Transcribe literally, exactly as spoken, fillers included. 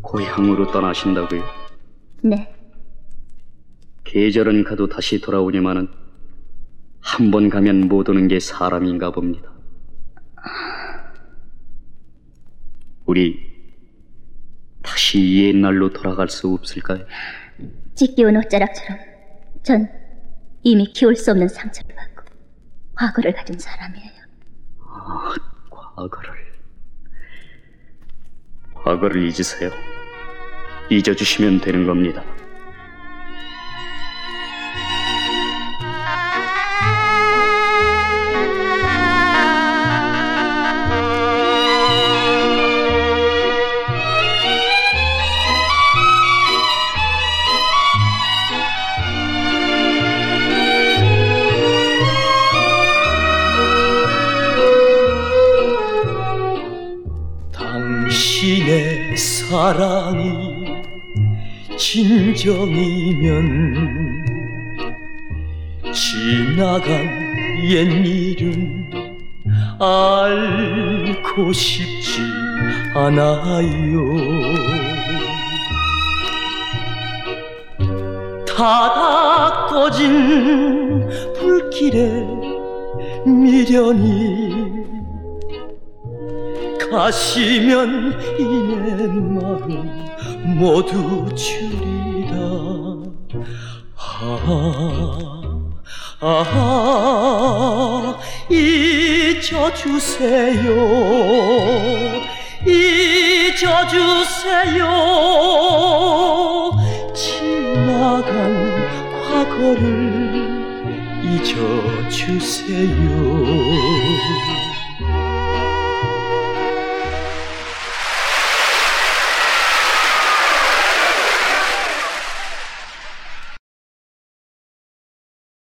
고향으로 떠나신다고요? 네. 계절은 가도 다시 돌아오니만은 한 번 가면 못 오는 게 사람인가 봅니다. 우리 다시 옛날로 돌아갈 수 없을까요? 찢기운 옷자락처럼 전 이미 키울 수 없는 상처를 받고 과거를 가진 사람이에요. 아, 과거를... 과거를 잊으세요. 잊어주시면 되는 겁니다. 당신의 사랑이 진정이면 지나간 옛일은 알고 싶지 않아요. 다 꺼진 불길에 미련이 가시면 이내 마음 모두 주리라. 아, 아, 잊어주세요. 잊어주세요. 지나간 과거를 잊어주세요.